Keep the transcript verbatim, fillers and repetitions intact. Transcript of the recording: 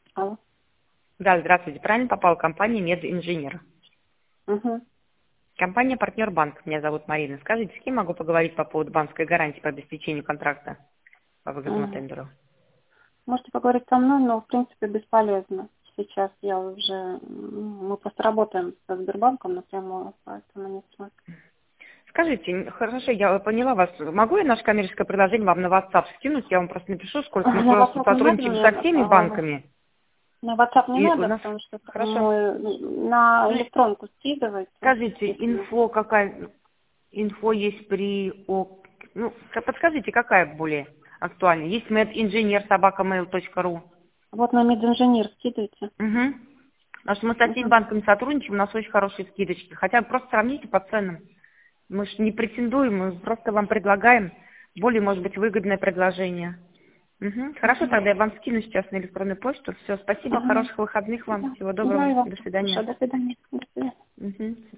Алло. Да, здравствуйте. Правильно попала компания «Мединженер». Угу. Компания «Партнер Банк». Меня зовут Марина. Скажите, с кем могу поговорить по поводу банковской гарантии по обеспечению контракта по выгодному Угу. тендеру? Можете поговорить со мной, но в принципе бесполезно. Сейчас я уже, м, мы просто работаем со Сбербанком напрямую, поэтому не смысла. Скажите, хорошо, я поняла вас. Могу я наше коммерческое предложение вам на WhatsApp скинуть? Я вам просто напишу, сколько мы На просто WhatsApp не надо сотрудничаем мне, со всеми а, банками. на WhatsApp не И у надо, нас... потому что Хорошо. мы на Ну, электронку скидывайте, скажите, если надо. инфо какая... Инфо есть при... О... Ну, ка- подскажите, какая более актуальна? Есть мединженер собака mail точка ру. Вот на мединженер скидывайте. Угу. Потому что мы со всеми Угу. банками сотрудничаем, у нас очень хорошие скидочки. Хотя просто сравните по ценам. Мы же не претендуем, мы просто вам предлагаем более, может быть, выгодное предложение. Угу. Хорошо, Угу. тогда я вам скину сейчас на электронную почту. Все, спасибо, Ага. хороших выходных вам, Да. всего Да, доброго, и вам. до свидания. Хорошо, до свидания. До свидания. Угу.